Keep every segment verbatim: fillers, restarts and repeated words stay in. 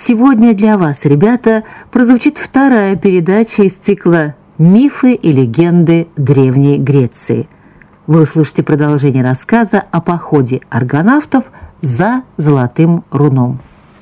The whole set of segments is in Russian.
Сегодня для вас, ребята, прозвучит вторая передача из цикла «Мифы и легенды Древней Греции». Вы услышите продолжение рассказа о походе аргонавтов за Золотым руном.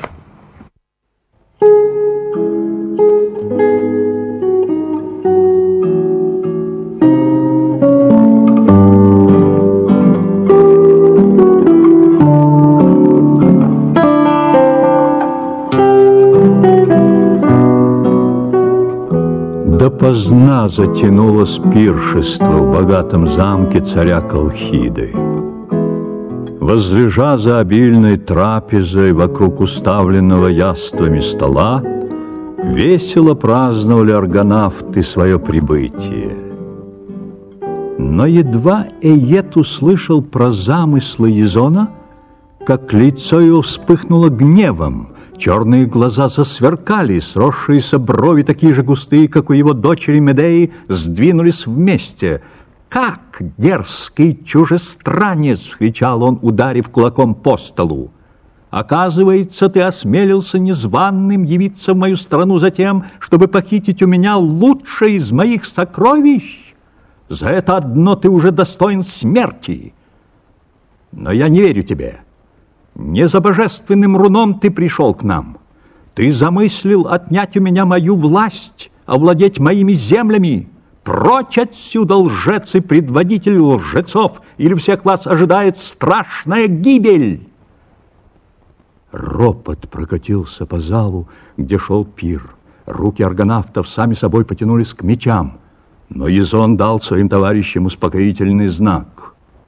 Допоздна затянулось пиршество в богатом замке царя Колхиды. Возлежа за обильной трапезой вокруг уставленного яствами стола, весело праздновали аргонавты свое прибытие. Но едва Эет услышал про замыслы Язона, как лицо его вспыхнуло гневом. Черные глаза засверкали, сросшиеся брови, такие же густые, как у его дочери Медеи, сдвинулись вместе. «Как, дерзкий чужестранец!» — кричал он, ударив кулаком по столу. «Оказывается, ты осмелился незваным явиться в мою страну за тем, чтобы похитить у меня лучшее из моих сокровищ? За это одно ты уже достоин смерти. Но я не верю тебе. Не за божественным руном ты пришел к нам. Ты замыслил отнять у меня мою власть, овладеть моими землями. Прочь отсюда, лжец и предводитель лжецов, или всех вас ожидает страшная гибель!» Ропот прокатился по залу, где шел пир. Руки аргонавтов сами собой потянулись к мечам, но Язон дал своим товарищам успокоительный знак.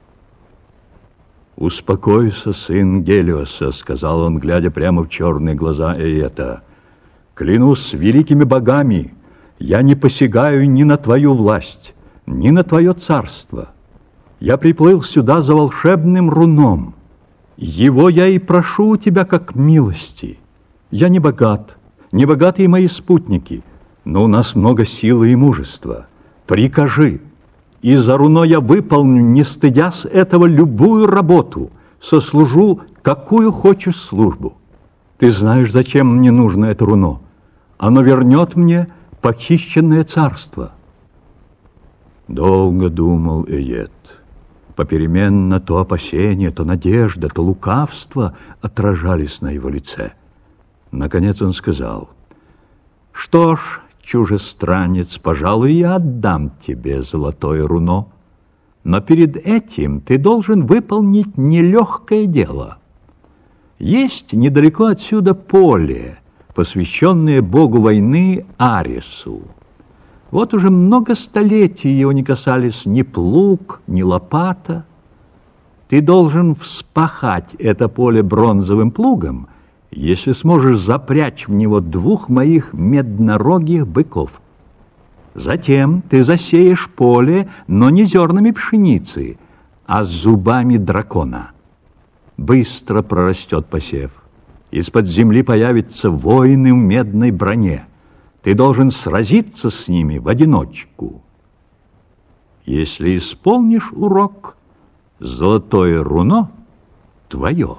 «Успокойся, сын Гелиоса», — сказал он, глядя прямо в черные глаза Эета. «Клянусь великими богами, я не посягаю ни на твою власть, ни на твое царство. Я приплыл сюда за волшебным руном. Его я и прошу у тебя как милости. Я не богат, не богаты и мои спутники, но у нас много силы и мужества. Прикажи, и за руно я выполню, не стыдясь этого, любую работу, сослужу, какую хочешь службу. Ты знаешь, зачем мне нужно это руно. Оно вернет мне похищенное царство». Долго думал Эет. Попеременно то опасение, то надежда, то лукавство отражались на его лице. Наконец он сказал: «Что ж, чужестранец, пожалуй, я отдам тебе золотое руно, но перед этим ты должен выполнить нелегкое дело. Есть недалеко отсюда поле, посвященное богу войны Аресу. Вот уже много столетий его не касались ни плуг, ни лопата. Ты должен вспахать это поле бронзовым плугом, если сможешь запрячь в него двух моих меднорогих быков. Затем ты засеешь поле, но не зернами пшеницы, а зубами дракона. Быстро прорастет посев. Из-под земли появятся воины в медной броне. Ты должен сразиться с ними в одиночку. Если исполнишь урок, золотое руно твое».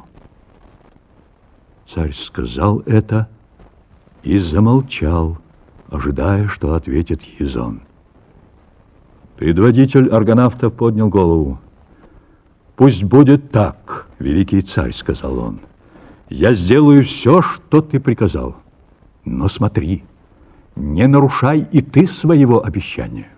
Царь сказал это и замолчал, ожидая, что ответит Язон. Предводитель аргонавтов поднял голову. «Пусть будет так, великий царь», — сказал он. «Я сделаю все, что ты приказал. Но смотри, не нарушай и ты своего обещания».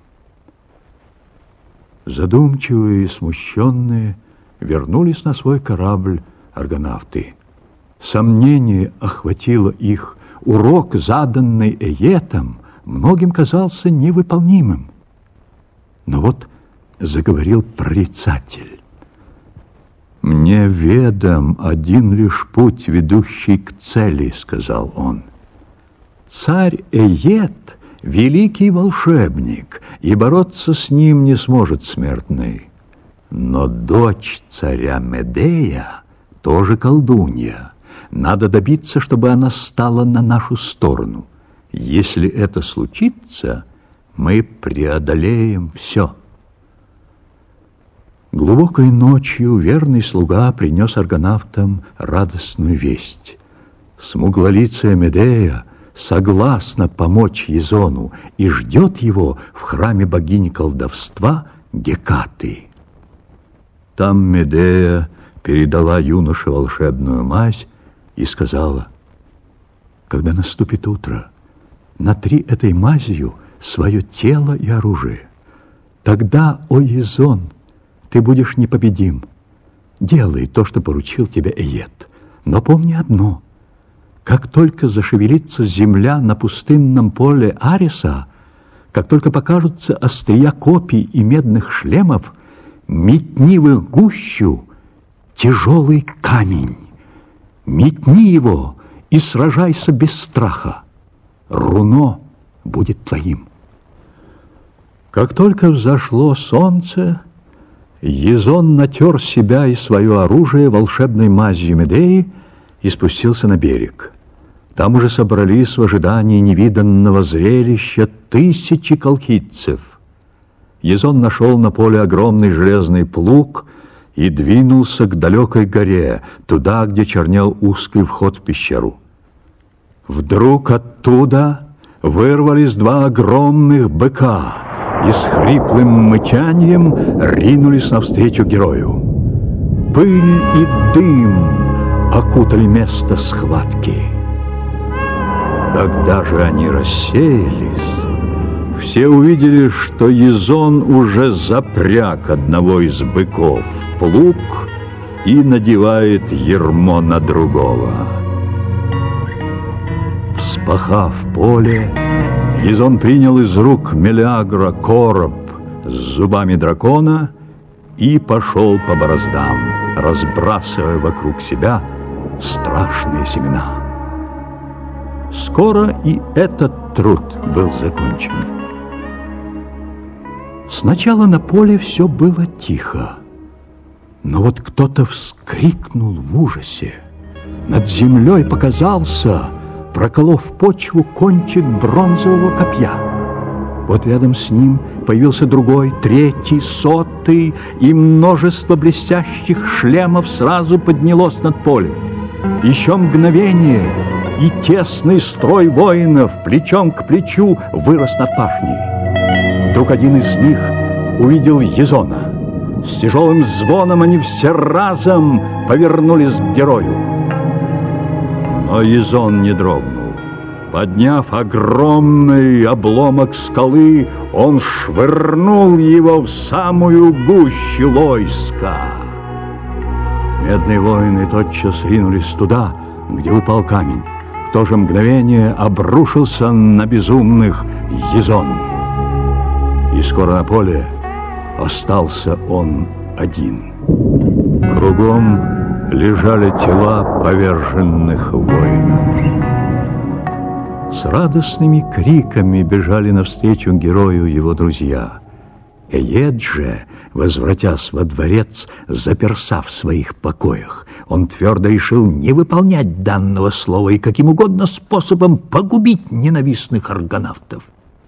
Задумчивые и смущенные вернулись на свой корабль аргонавты. Сомнение охватило их. Урок, заданный Эетом, многим казался невыполнимым. Но вот заговорил прорицатель. «Мне ведом один лишь путь, ведущий к цели», — сказал он. «Царь Эет — великий волшебник, и бороться с ним не сможет смертный. Но дочь царя Медея тоже колдунья. Надо добиться, чтобы она стала на нашу сторону. Если это случится, мы преодолеем все». Глубокой ночью верный слуга принес аргонавтам радостную весть. Смуглолицая Медея согласна помочь Езону и ждет его в храме богини колдовства Гекаты. Там Медея передала юноше волшебную мазь и сказала: когда наступит утро, натри этой мазью свое тело и оружие. Тогда, о Езон, ты будешь непобедим. Делай то, что поручил тебе Эет. Но помни одно: как только зашевелится земля на пустынном поле Ареса, как только покажутся острия копий и медных шлемов, метни в их гущу тяжелый камень. Метни его и сражайся без страха. Руно будет твоим. Как только взошло солнце, Езон натер себя и свое оружие волшебной мазью Медеи и спустился на берег. Там уже собрались в ожидании невиданного зрелища тысячи колхидцев. Езон нашел на поле огромный железный плуг и двинулся к далекой горе, туда, где чернел узкий вход в пещеру. Вдруг оттуда вырвались два огромных быка и с хриплым мычанием ринулись навстречу герою. Пыль и дым окутали место схватки. Когда же они рассеялись, все увидели, что Езон уже запряг одного из быков в плуг и надевает ярмо на другого. Вспахав поле, Езон принял из рук Мелиагра короб с зубами дракона и пошел по бороздам, разбрасывая вокруг себя страшные семена. Скоро и этот труд был закончен. Сначала на поле все было тихо, но вот кто-то вскрикнул в ужасе. Над землей показался, проколов почву, кончик бронзового копья. Вот рядом с ним появился другой, третий, сотый, и множество блестящих шлемов сразу поднялось над полем. Еще мгновение, и тесный строй воинов плечом к плечу вырос над пашней. Вдруг один из них увидел Езона. С тяжелым звоном они все разом повернулись к герою. Но Езон не дрогнул. Подняв огромный обломок скалы, он швырнул его в самую гущу войска. Медные воины тотчас ринулись туда, где упал камень. В то же мгновение обрушился на безумных Езон. И скоро на поле остался он один. Кругом лежали тела поверженных воинов. С радостными криками бежали навстречу герою его друзья. Эет же, возвратясь во дворец, заперся в своих покоях. Он твердо решил не выполнять данного слова и каким угодно способом погубить ненавистных аргонавтов.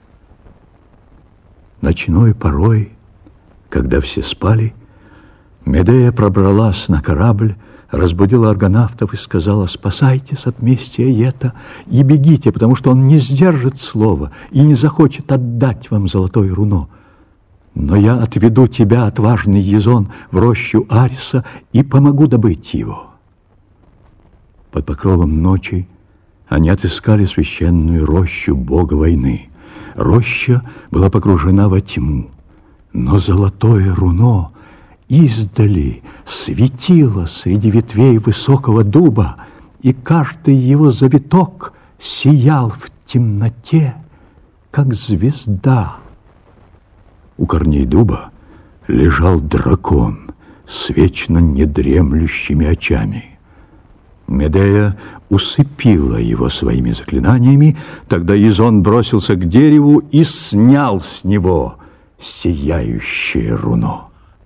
Ночной порой, когда все спали, Медея пробралась на корабль, разбудила аргонавтов и сказала: «Спасайтесь от мести Эета и бегите, потому что он не сдержит слова и не захочет отдать вам золотое руно. Но я отведу тебя, отважный Езон, в рощу Ареса и помогу добыть его». Под покровом ночи они отыскали священную рощу бога войны. Роща была погружена во тьму, но золотое руно издали светило среди ветвей высокого дуба, и каждый его завиток сиял в темноте, как звезда. У корней дуба лежал дракон с вечно недремлющими очами. Медея усыпила его своими заклинаниями, тогда Езон бросился к дереву и снял с него сияющее руно.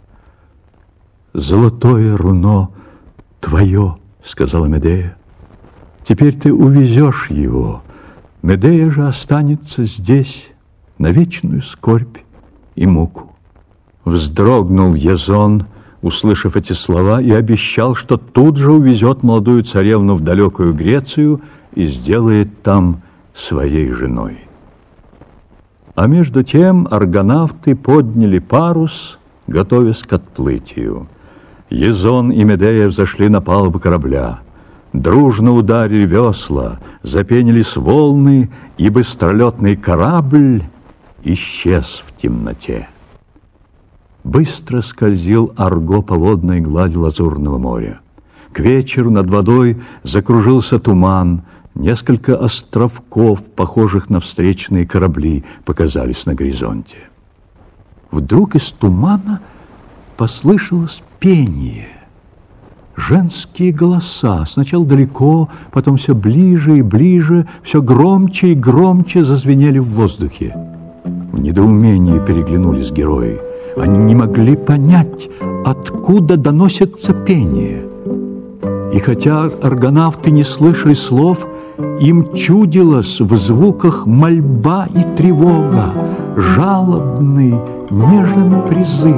«Золотое руно твое», — сказала Медея. «Теперь ты увезешь его. Медея же останется здесь на вечную скорбь и муку». Вздрогнул Езон, услышав эти слова, и обещал, что тут же увезет молодую царевну в далекую Грецию и сделает там своей женой. А между тем аргонавты подняли парус, готовясь к отплытию. Езон и Медея взошли на палубу корабля. Дружно ударили весла, запенились волны, и быстролетный корабль исчез в темноте. Быстро скользил Арго по водной глади Лазурного моря. К вечеру над водой закружился туман, несколько островков, похожих на встречные корабли, показались на горизонте. Вдруг из тумана послышалось пение. Женские голоса, сначала далеко, потом все ближе и ближе, все громче и громче зазвенели в воздухе. В недоумении переглянулись герои. Они не могли понять, откуда доносится пение. И хотя аргонавты не слышали слов, им чудилось в звуках мольба и тревога, жалобный, нежный призыв.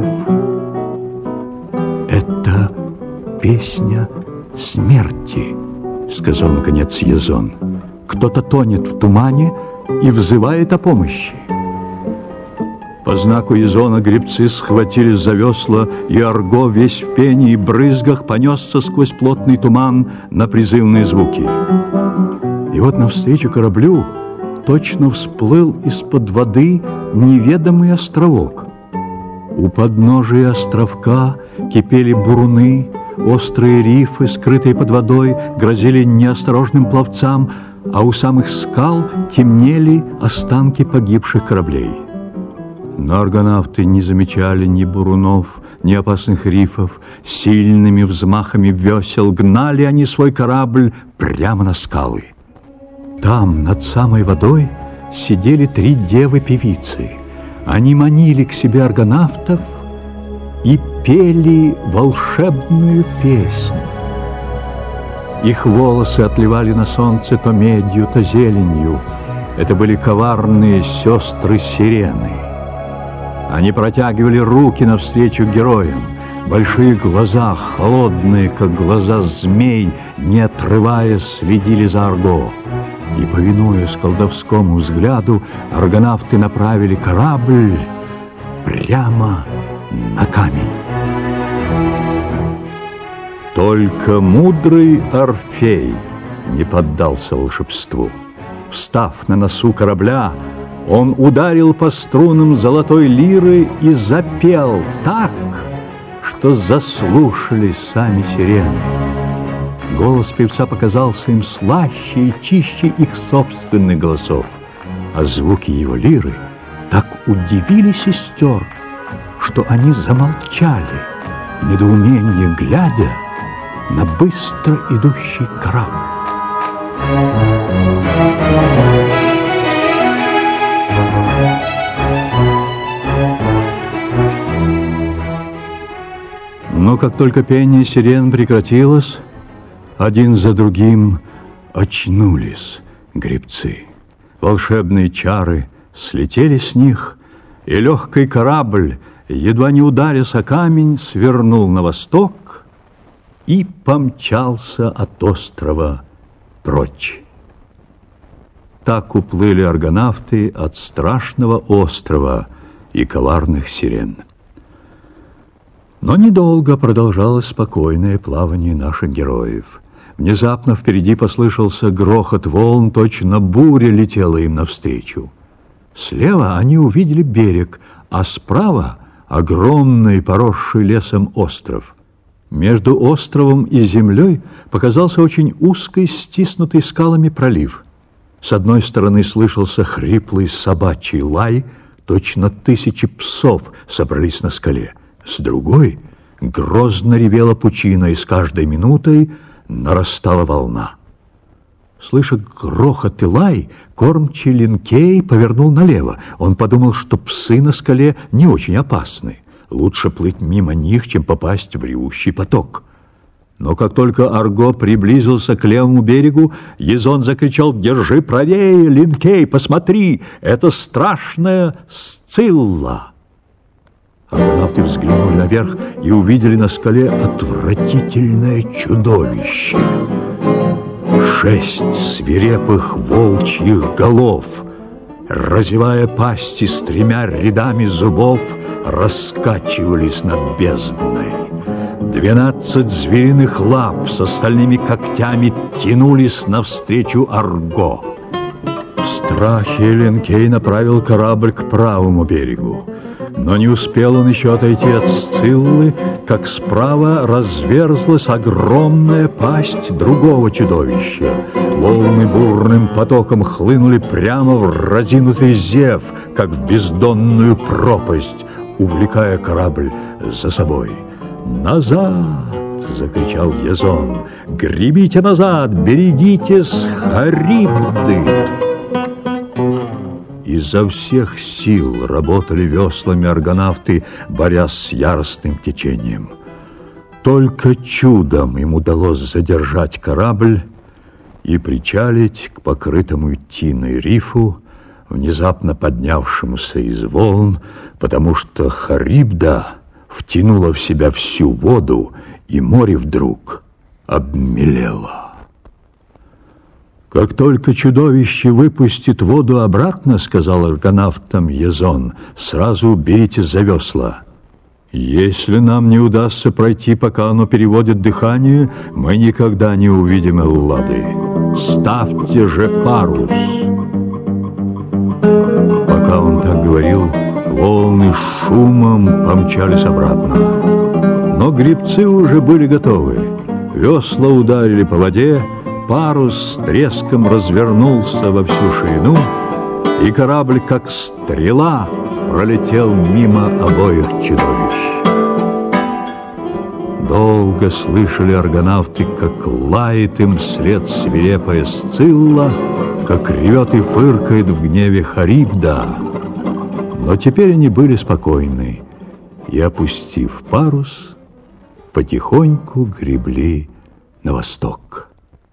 «Это песня смерти», — сказал наконец Езон. «Кто-то тонет в тумане и взывает о помощи». По знаку Езона гребцы схватились за весла, и Арго весь в пении и брызгах понесся сквозь плотный туман на призывные звуки. И вот навстречу кораблю точно всплыл из-под воды неведомый островок. У подножия островка кипели буруны, острые рифы, скрытые под водой, грозили неосторожным пловцам, а у самых скал темнели останки погибших кораблей. Но аргонавты не замечали ни бурунов, ни опасных рифов. Сильными взмахами весел гнали они свой корабль прямо на скалы. Там, над самой водой, сидели три девы-певицы. Они манили к себе аргонавтов и пели волшебную песню. Их волосы отливали на солнце то медью, то зеленью. Это были коварные сестры-сирены. Они протягивали руки навстречу героям. Большие глаза, холодные, как глаза змей, не отрываясь, следили за Арго. И, повинуясь колдовскому взгляду, аргонавты направили корабль прямо на камень. Только мудрый Орфей не поддался волшебству. Встав на носу корабля, он ударил по струнам золотой лиры и запел так, что заслушались сами сирены. Голос певца показался им слаще и чище их собственных голосов, а звуки его лиры так удивили сестер, что они замолчали, в недоумении глядя на быстро идущий корабль. Но как только пение сирен прекратилось, один за другим очнулись гребцы. Волшебные чары слетели с них, и легкий корабль, едва не ударясь о камень, свернул на восток и помчался от острова прочь. Так уплыли аргонавты от страшного острова и коварных сирен. Но недолго продолжалось спокойное плавание наших героев. Внезапно впереди послышался грохот волн, точно буря летела им навстречу. Слева они увидели берег, а справа огромный, поросший лесом остров. Между островом и землей показался очень узкий, стиснутый скалами пролив. С одной стороны слышался хриплый собачий лай, точно тысячи псов собрались на скале. С другой грозно ревела пучина, и с каждой минутой нарастала волна. Слыша грохот и лай, кормчий Линкей повернул налево. Он подумал, что псы на скале не очень опасны. Лучше плыть мимо них, чем попасть в ревущий поток. Но как только Арго приблизился к левому берегу, Езон закричал: «Держи правее, Линкей, посмотри, это страшная Сцилла!» Аргонавты взглянули наверх и увидели на скале отвратительное чудовище. Шесть свирепых волчьих голов, разевая пасти с тремя рядами зубов, раскачивались над бездной. Двенадцать звериных лап с остальными когтями тянулись навстречу Арго. В страхе Эленкей направил корабль к правому берегу. Но не успел он еще отойти от Сциллы, как справа разверзлась огромная пасть другого чудовища. Волны бурным потоком хлынули прямо в разинутый зев, как в бездонную пропасть, увлекая корабль за собой. «Назад!» — закричал Язон. «Гребите назад! Берегитесь Харибды!» Изо всех сил работали веслами аргонавты, борясь с яростным течением. Только чудом им удалось задержать корабль и причалить к покрытому тиной рифу, внезапно поднявшемуся из волн, потому что Харибда втянула в себя всю воду, и море вдруг обмелело. «Как только чудовище выпустит воду обратно, — сказал аргонавтам Язон, — сразу берите за весла. Если нам не удастся пройти, пока оно переводит дыхание, мы никогда не увидим Эллады. Ставьте же парус!» Пока он так говорил, волны шумом помчались обратно. Но гребцы уже были готовы. Весла ударили по воде, парус с треском развернулся во всю ширину, и корабль, как стрела, пролетел мимо обоих чудовищ. Долго слышали аргонавты, как лает им вслед свирепая Сцилла, как ревет и фыркает в гневе Харибда. Но теперь они были спокойны и, опустив парус, потихоньку гребли на восток.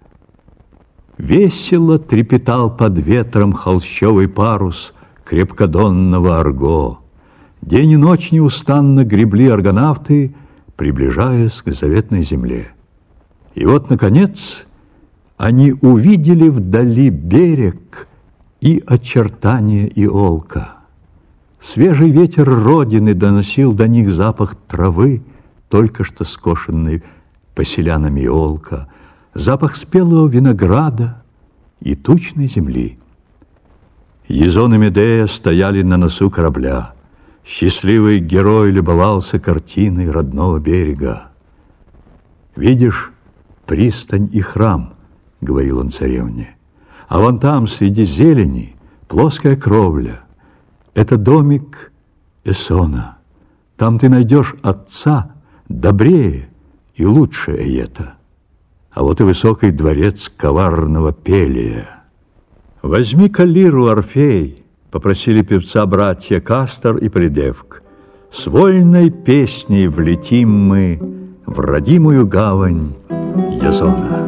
Весело трепетал под ветром холщовый парус крепкодонного Арго. День и ночь неустанно гребли аргонавты, приближаясь к заветной земле. И вот, наконец, они увидели вдали берег и очертания Иолка. Свежий ветер родины доносил до них запах травы, только что скошенной поселянами Иолка, запах спелого винограда и тучной земли. Язон и Медея стояли на носу корабля. Счастливый герой любовался картиной родного берега. «Видишь пристань и храм?» — говорил он царевне. «А вон там, среди зелени, плоская кровля. Это домик Эсона. Там ты найдешь отца добрее и лучше Эета. А вот и высокий дворец коварного Пелия. Возьми-ка лиру, Орфей», — попросили певца братья Кастор и Придевк. «С вольной песней влетим мы в родимую гавань Язона».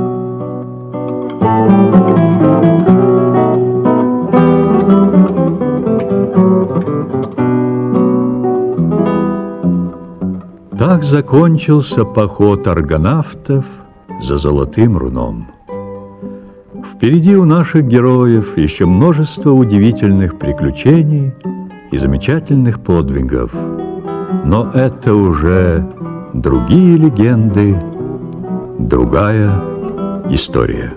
Так закончился поход аргонавтов за золотым руном. Впереди у наших героев еще множество удивительных приключений и замечательных подвигов. Но это уже другие легенды, другая история.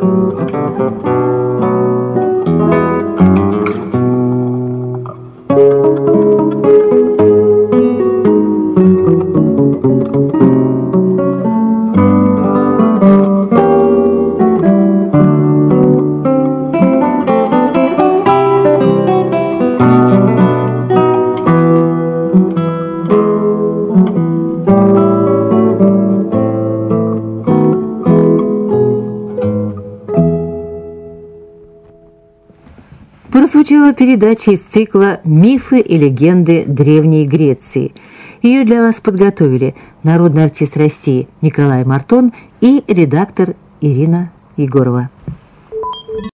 Прозвучала передача из цикла «Мифы и легенды Древней Греции». Ее для вас подготовили народный артист России Николай Мартон и редактор Ирина Егорова.